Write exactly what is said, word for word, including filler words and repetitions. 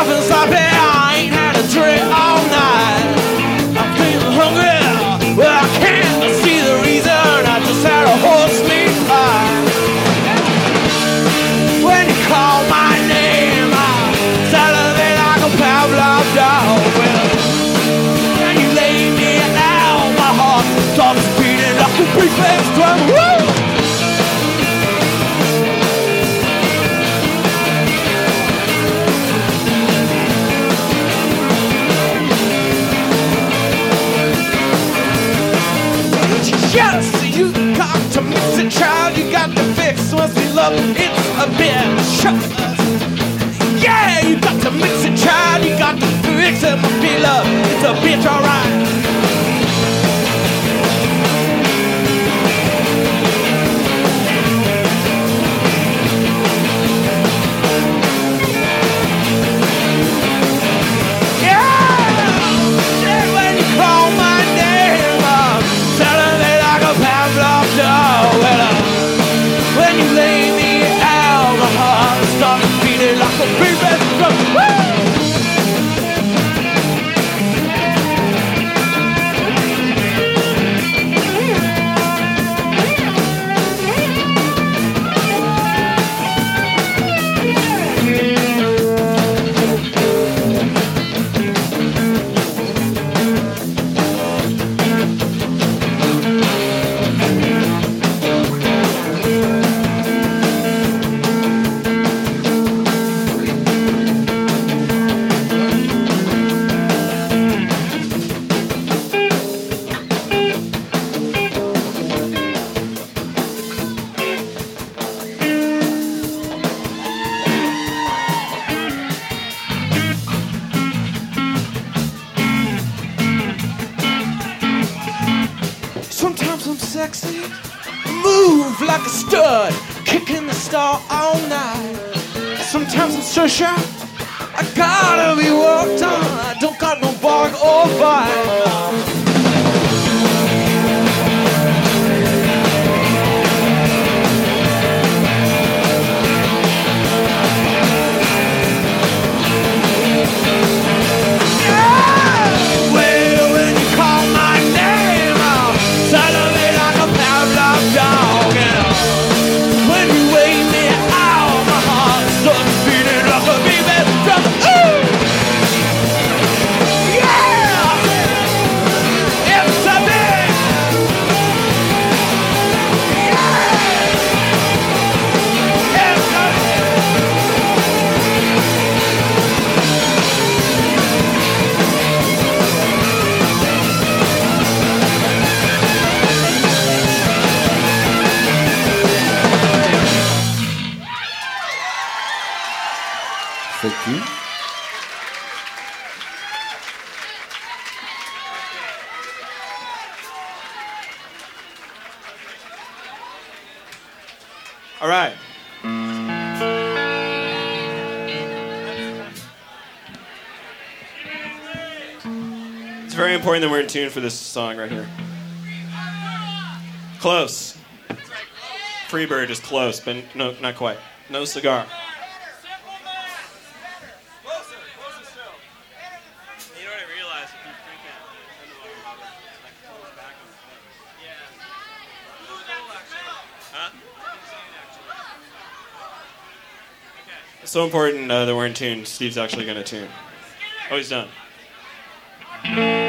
nothing stopping. I ain't had a drink all night. I'm feeling hungry. Well, I can't see the reason. I just had a horse meat pie. When you call my name, I salivate like a Pavlov dog. Well, when you lay me out, my heart starts beating like a big bass drum. Woo! Yes, you got to mix it, child. You got to fix once we love. It's a bitch. Yeah, you got to mix it, child. You got to fix it, must be love. It's a bitch, alright. Sexy, move like a stud, kicking the star all night. Sometimes I'm so shy, I gotta be walked on. I don't got no bark or bite. Thank you. All right. It's very important that we're in tune for this song right here. Close. Freebird is close, but no, not quite. No cigar. So important uh, that we're in tune. Steve's actually going to tune. Oh, he's done.